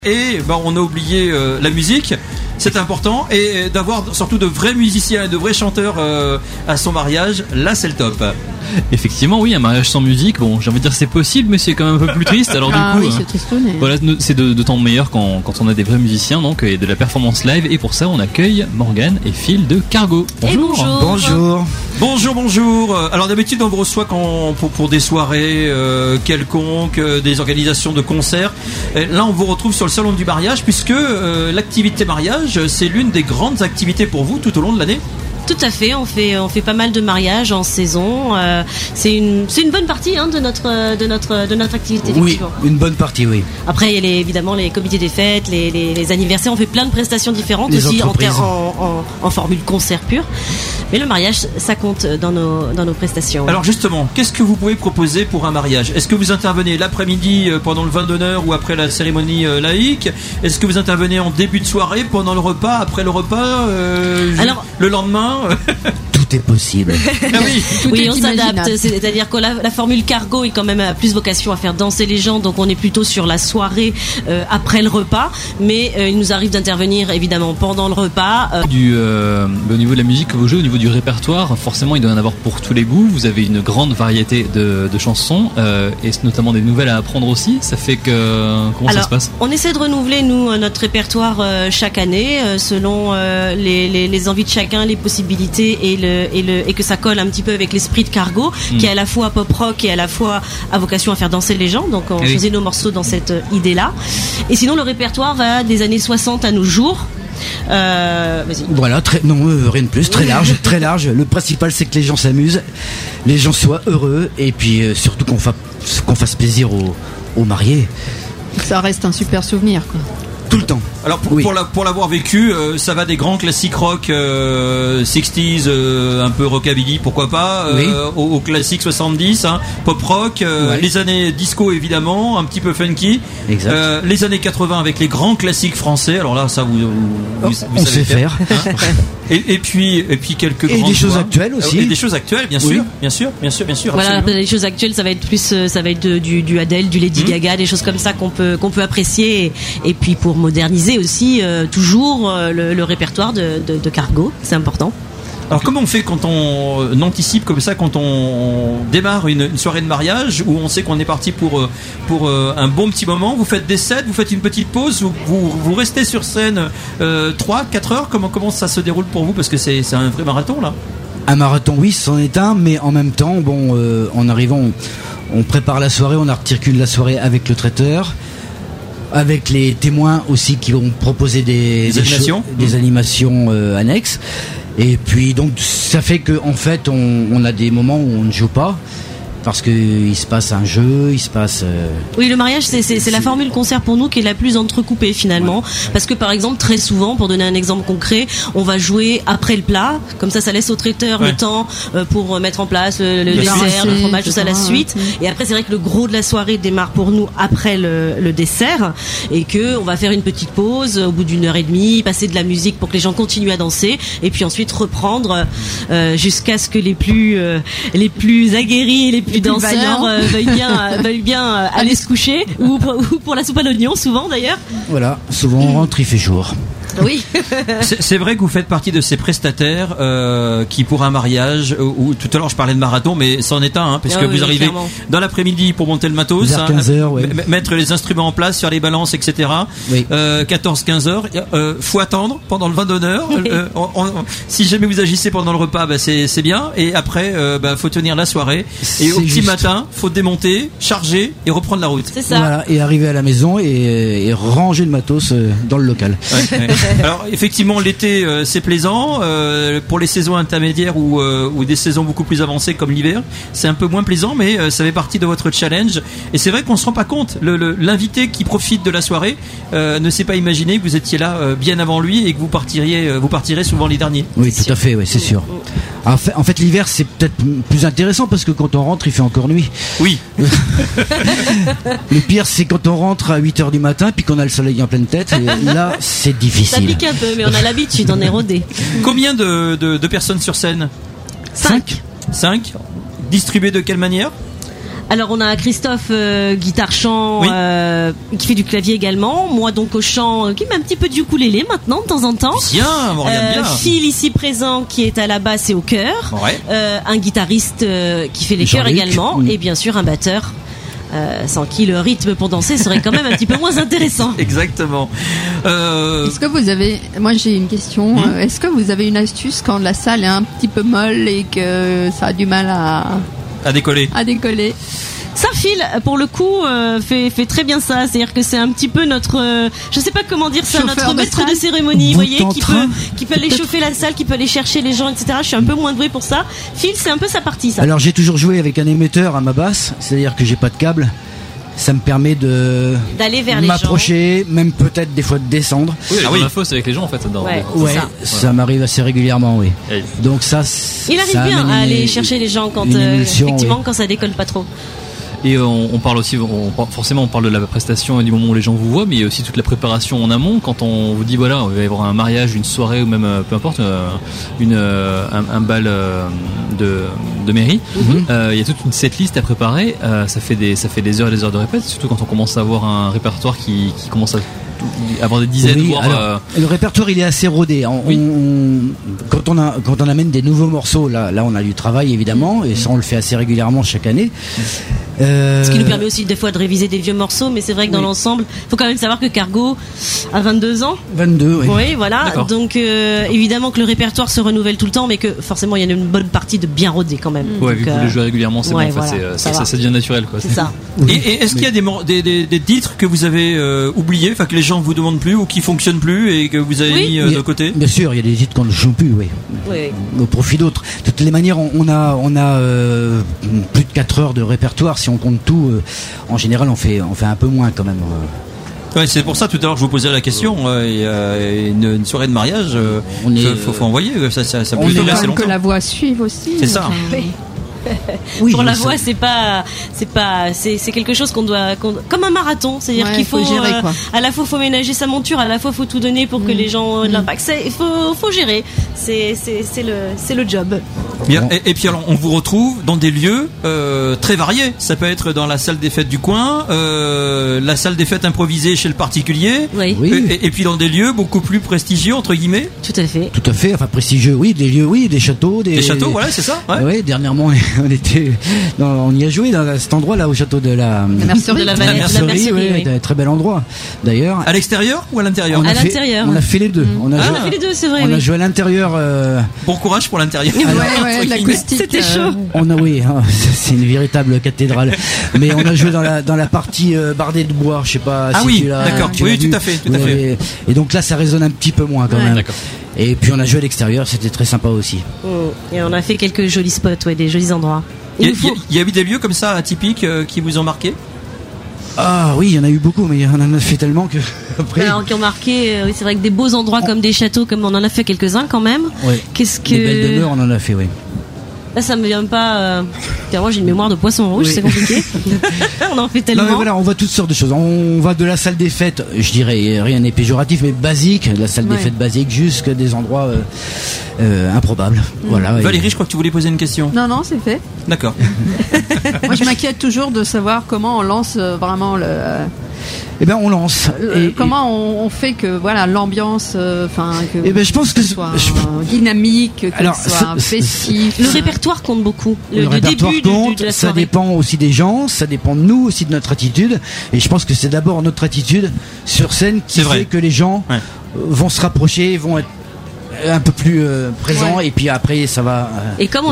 Et on a oublié la musique, c'est important, et d'avoir surtout de vrais musiciens et de vrais chanteurs à son mariage, là c'est le top. Effectivement, oui, un mariage sans musique, bon, j'ai envie de dire c'est possible, mais c'est quand même un peu plus triste. Alors du coup, c'est tristouné. voilà, c'est d'autant meilleur quand on a des vrais musiciens, donc, et de la performance live. Et pour ça, on accueille Morgane et Phil de Cargo. Bonjour. Bonjour. Alors d'habitude on vous reçoit pour des soirées quelconques, des organisations de concerts. Là on vous retrouve sur le salon du mariage, puisque l'activité mariage c'est l'une des grandes activités pour vous tout au long de l'année. Tout à fait, on fait pas mal de mariages en saison. C'est une bonne partie de notre activité. Oui, une bonne partie, oui. Après, il y a évidemment les comités des fêtes, les anniversaires. On fait plein de prestations différentes les aussi entreprises. en formule concert pur. Mais le mariage, ça compte dans nos prestations. Alors justement, qu'est-ce que vous pouvez proposer pour un mariage ? Est-ce que vous intervenez l'après-midi pendant le vin d'honneur ou après la cérémonie laïque ? Est-ce que vous intervenez en début de soirée, pendant le repas, après le repas, Alors, le lendemain ? Tout est possible. Ah oui. Oui, on s'adapte. C'est-à-dire que la formule Cargo est quand même à plus vocation à faire danser les gens, donc on est plutôt sur la soirée après le repas. Mais il nous arrive d'intervenir évidemment pendant le repas. Au niveau de la musique que vous jouez, au niveau du répertoire, forcément il doit y en avoir pour tous les goûts. Vous avez une grande variété de chansons et notamment des nouvelles à apprendre aussi. Ça fait que comment ça se passe ? On essaie de renouveler notre répertoire chaque année selon les envies de chacun, les possibilités et que ça colle un petit peu avec l'esprit de Cargo, qui est à la fois pop rock et à la fois a vocation à faire danser les gens. Donc on faisait nos morceaux dans cette idée-là. Et sinon le répertoire va des années 60 à nos jours. Vas-y. Voilà, rien de plus, très large. Le principal c'est que les gens s'amusent, les gens soient heureux et puis surtout qu'on fasse plaisir aux mariés. Ça reste un super souvenir, quoi. Tout le temps. Alors pour l'avoir vécu, ça va des grands classiques rock 60s, un peu rockabilly, pourquoi pas, au classique 70, pop rock, les années disco évidemment, un petit peu funky, les années 80 avec les grands classiques français. Alors là, ça vous on sait faire. Et puis quelques et des choses actuelles aussi. Et des choses actuelles, bien sûr. Voilà, absolument. les choses actuelles, ça va être du Adele, du Lady Gaga, des choses comme ça qu'on peut apprécier. Et puis pour moderniser aussi toujours le répertoire de Cargo, c'est important. Alors comment on fait quand on anticipe comme ça, quand on démarre une soirée de mariage où on sait qu'on est parti pour un bon petit moment? Vous faites des sets, vous faites une petite pause, vous restez sur scène 3-4 heures? Comment ça se déroule pour vous? Parce que c'est un vrai marathon là. Un marathon, oui, c'en est un, mais en même temps, en arrivant, on prépare la soirée, on articule la soirée avec le traiteur, avec les témoins aussi qui vont proposer des animations annexes. Et puis donc ça fait que en fait on a des moments où on ne joue pas parce que il se passe un jeu, il se passe. Oui, le mariage c'est la formule concert pour nous qui est la plus entrecoupée finalement, parce que par exemple très souvent, pour donner un exemple concret, on va jouer après le plat, comme ça laisse au traiteur le temps pour mettre en place le dessert, le fromage, tout ça, la suite. Et après c'est vrai que le gros de la soirée démarre pour nous après le dessert, et que on va faire une petite pause au bout d'1 heure et demie, passer de la musique pour que les gens continuent à danser, et puis ensuite reprendre jusqu'à ce que les plus aguerris et les plus danseurs veuillent bien aller se coucher, ou pour la soupe à l'oignon souvent d'ailleurs. Voilà, souvent on rentre, il fait jour. Oui. C'est vrai que vous faites partie de ces prestataires qui, pour un mariage, ou tout à l'heure je parlais de marathon, mais c'en est un, parce que vous arrivez clairement dans l'après-midi pour monter le matos, vers 15h, mettre les instruments en place, faire les balances, etc. 14-15 heures, faut attendre pendant le vin d'honneur. Si jamais vous agissez pendant le repas, c'est bien, et après faut tenir la soirée, et au petit matin faut démonter, charger et reprendre la route. C'est ça. Voilà, et arriver à la maison et ranger le matos dans le local. Alors effectivement l'été c'est plaisant, pour les saisons intermédiaires ou des saisons beaucoup plus avancées comme l'hiver c'est un peu moins plaisant, mais ça fait partie de votre challenge, et c'est vrai qu'on se rend pas compte, l'invité qui profite de la soirée ne s'est pas imaginé que vous étiez là bien avant lui et que vous partirez souvent les derniers. Oui, tout à fait, c'est sûr. En fait l'hiver c'est peut-être plus intéressant parce que quand on rentre il fait encore nuit. Oui. Le pire c'est quand on rentre à 8h du matin puis qu'on a le soleil en pleine tête, et là c'est difficile. Ça pique un peu, mais on a l'habitude, on est rodé. Combien de personnes sur scène? 5. 5. Distribuées de quelle manière? Alors on a Christophe guitare-chant qui fait du clavier également. Moi donc au chant qui met un petit peu du ukulélé maintenant de temps en temps. Bien, on regarde bien. Phil ici présent qui est à la basse et au chœur. Ouais. Un guitariste qui fait les chœurs également. Et bien sûr un batteur. Sans qui le rythme pour danser serait quand même un petit peu moins intéressant. Exactement. Est-ce que vous avez, moi j'ai une question, est-ce que vous avez une astuce quand la salle est un petit peu molle et que ça a du mal à décoller? Ça, Phil, pour le coup, fait très bien ça. C'est-à-dire que c'est un petit peu notre, je sais pas comment dire ça, chauffeur notre maître de cérémonie, vous voyez, qui peut aller chauffer la salle, qui peut aller chercher les gens, etc. Je suis un peu moins doué pour ça. Phil, c'est un peu sa partie, ça. Alors j'ai toujours joué avec un émetteur à ma basse, c'est-à-dire que j'ai pas de câble. Ça me permet d'aller vers les gens, m'approcher, même peut-être des fois de descendre. Oui, la fosse avec les gens en fait. Ça m'arrive assez régulièrement, oui. Donc ça, il arrive bien à aller chercher les gens quand effectivement quand ça décolle pas trop. Et on parle aussi, forcément on parle de la prestation et du moment où les gens vous voient, mais il y a aussi toute la préparation en amont. Quand on vous dit voilà, il va y avoir un mariage, une soirée ou même peu importe, un bal de mairie, il y a toute une setlist à préparer. Ça fait des heures et des heures de répète, surtout quand on commence à avoir un répertoire qui commence à avoir des dizaines voire le répertoire il est assez rodé. Quand on amène des nouveaux morceaux, là on a du travail évidemment, et ça on le fait assez régulièrement chaque année. Ce qui nous permet aussi des fois de réviser des vieux morceaux, mais c'est vrai que dans l'ensemble, faut quand même savoir que Cargo a 22 ans. 22, oui. Oui, voilà. D'accord. Donc évidemment que le répertoire se renouvelle tout le temps, mais que forcément il y a une bonne partie de bien rodé quand même. Ouais, vu que vous le jouez régulièrement, c'est bon, ça devient naturel, quoi. C'est ça. Et est-ce qu'il y a des titres que vous avez oubliés, enfin que les gens vous demandent plus ou qui fonctionnent plus et que vous avez mis de côté? Bien sûr, il y a des titres qu'on ne joue plus, oui. Au profit d'autres. De toutes les manières, on a plus de 4 heures de répertoire. Si on compte tout, en général, on fait un peu moins quand même. Ouais, c'est pour ça tout à l'heure je vous posais la question. Une soirée de mariage, faut envoyer. Ça peut durer assez longtemps. Que la voix suive aussi. C'est ça. Oui, pour la voix, c'est quelque chose qu'on doit comme un marathon, c'est-à-dire qu'il faut gérer, à la fois faut ménager sa monture, à la fois faut tout donner pour que les gens de l'impact. Il faut gérer. C'est le job. Bien. Et puis alors on vous retrouve dans des lieux très variés. Ça peut être dans la salle des fêtes du coin, la salle des fêtes improvisée chez le particulier, et puis dans des lieux beaucoup plus prestigieux entre guillemets. Tout à fait. Enfin prestigieux, oui, des lieux, oui, des châteaux, des châteaux, voilà, c'est ça. Ouais, dernièrement on y a joué dans cet endroit là au château de la Mercerie, très bel endroit d'ailleurs. À l'extérieur ou à l'intérieur? À l'intérieur. On a fait les deux. On a fait les deux, c'est vrai. On a joué à l'intérieur. Bon courage pour l'intérieur. L'acoustique. C'était chaud. C'est une véritable cathédrale. Mais on a joué dans la partie bardée de bois. Je sais pas. D'accord. Oui, tout à fait. Et donc là, ça résonne un petit peu moins quand même. D'accord. Et puis on a joué à l'extérieur, c'était très sympa aussi. Et on a fait quelques jolis spots, des jolis endroits. Il y a eu des lieux comme ça atypiques qui vous ont marqué? Ah oui, il y en a eu beaucoup, mais on en a fait tellement que après. Alors, qui ont marqué, c'est vrai que des beaux endroits comme des châteaux, comme on en a fait quelques-uns quand même. Oui. Des belles demeures, on en a fait, oui. Là, ça me vient pas. Moi, j'ai une mémoire de poisson rouge, c'est compliqué. On en fait tellement. Non, mais voilà, on voit toutes sortes de choses. On va de la salle des fêtes, je dirais, rien n'est péjoratif, mais basique, la salle des fêtes basique, jusqu'à des endroits improbables. Voilà. Valérie, je crois que tu voulais poser une question. Non, c'est fait. D'accord. Moi, je m'inquiète toujours de savoir comment on lance vraiment le. Eh ben on lance. Comment on fait que l'ambiance, je pense que soit dynamique, que soit festif. Le répertoire compte beaucoup. Le répertoire début compte. de la ça soirée. dépend aussi des gens, ça dépend de nous aussi de notre attitude. Et je pense que c'est d'abord notre attitude sur scène qui fait que les gens vont se rapprocher, vont être un peu plus présent et puis après ça va et comme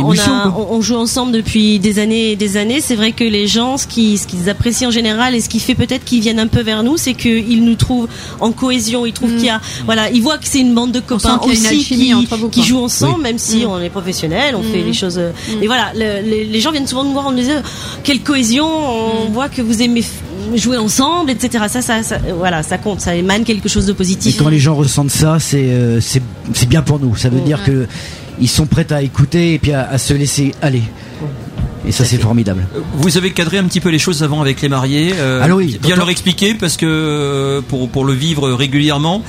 on joue ensemble depuis des années et des années, c'est vrai que les gens ce qu'ils apprécient en général et ce qui fait peut-être qu'ils viennent un peu vers nous, c'est qu'ils nous trouvent en cohésion, ils trouvent qu'il y a ils voient que c'est une bande de copains aussi qui jouent ensemble, même si on est professionnels, on fait les choses et voilà, les gens viennent souvent nous voir en nous disant quelle cohésion, on voit que vous aimez jouer ensemble, etc. Ça compte, ça émane quelque chose de positif. Et quand les gens ressentent ça, c'est bien pour nous. Ça veut dire que ils sont prêts à écouter et puis à se laisser aller. Et ça, c'est formidable. Vous avez cadré un petit peu les choses avant avec les mariés, Alors oui, bien leur expliquer, parce que pour le vivre régulièrement,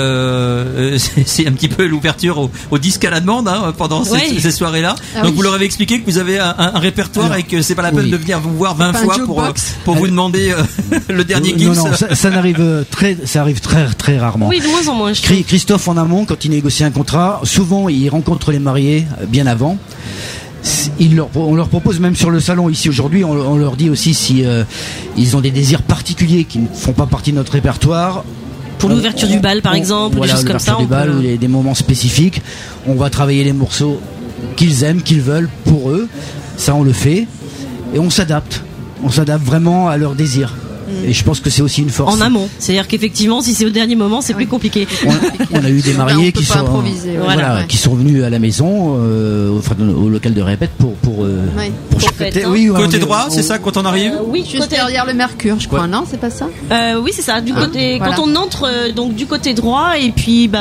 c'est un petit peu l'ouverture au disque à la demande pendant ces soirées-là. Donc vous leur avez expliqué que vous avez un répertoire et que c'est pas la peine de venir vous voir 20 fois pour vous demander le dernier Gims. Non, ça arrive très rarement. Oui, de moins en moins. Christophe, en amont, quand il négocie un contrat, souvent il rencontre les mariés bien avant. On leur propose, même sur le salon ici aujourd'hui, on leur dit aussi si ils ont des désirs particuliers qui ne font pas partie de notre répertoire. Pour l'ouverture du bal, par exemple, ou des choses comme ça. Du bal, ou des moments spécifiques. On va travailler les morceaux qu'ils aiment, qu'ils veulent pour eux. Ça, on le fait. Et on s'adapte. On s'adapte vraiment à leurs désirs. Et je pense que c'est aussi une force. En amont, c'est-à-dire qu'effectivement, si c'est au dernier moment, c'est plus compliqué. On a eu des mariés qui sont venus à la maison, au local de répète pour chanter. Côté droit, c'est ça quand on arrive. Oui, juste derrière le Mercure, je crois. Non, c'est pas ça. Oui, c'est ça. Du côté, quand on entre donc du côté droit, et puis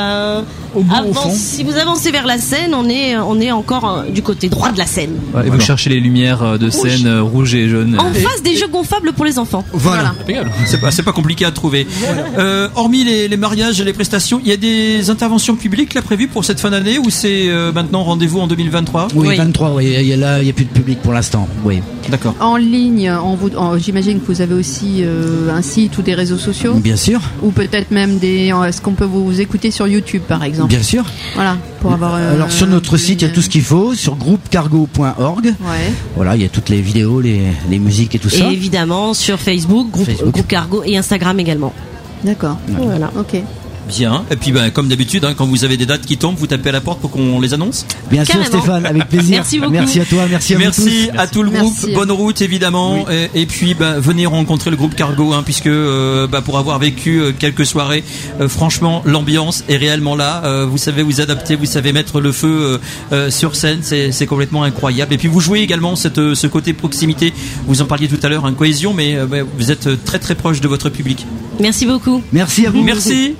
si vous avancez vers la scène, on est encore du côté droit de la scène. Et vous cherchez les lumières de scène rouge et jaune. En face des jeux gonflables pour les enfants. Voilà. C'est pas compliqué à trouver. Hormis les mariages et les prestations, il y a des interventions publiques là prévues pour cette fin d'année ou c'est maintenant rendez-vous en 2023? Oui, 23. Oui, il y a plus de public pour l'instant. Oui. D'accord. En ligne, j'imagine que vous avez aussi un site ou des réseaux sociaux. Bien sûr. Ou peut-être même est-ce qu'on peut vous écouter sur YouTube par exemple? Bien sûr. Voilà. Pour avoir. Alors sur notre site, il y a tout ce qu'il faut sur groupecargo.org. Ouais. Voilà, il y a toutes les vidéos, les musiques et tout ça. Et évidemment sur Facebook, Groupe Cargo et Instagram également. D'accord. Voilà. Ok. Bien. Et puis comme d'habitude, quand vous avez des dates qui tombent, vous tapez à la porte pour qu'on les annonce. Bien sûr, Stéphane, avec plaisir. Merci beaucoup. Merci à toi, merci à vous tous. Merci à tout le groupe. Bonne route évidemment. Oui. Et puis venez rencontrer le groupe Cargo, puisque pour avoir vécu quelques soirées, franchement l'ambiance est réellement là. Vous savez vous adapter, vous savez mettre le feu sur scène, c'est complètement incroyable. Et puis vous jouez également ce côté proximité. Vous en parliez tout à l'heure, cohésion, mais vous êtes très très proche de votre public. Merci beaucoup. Merci à vous. Merci.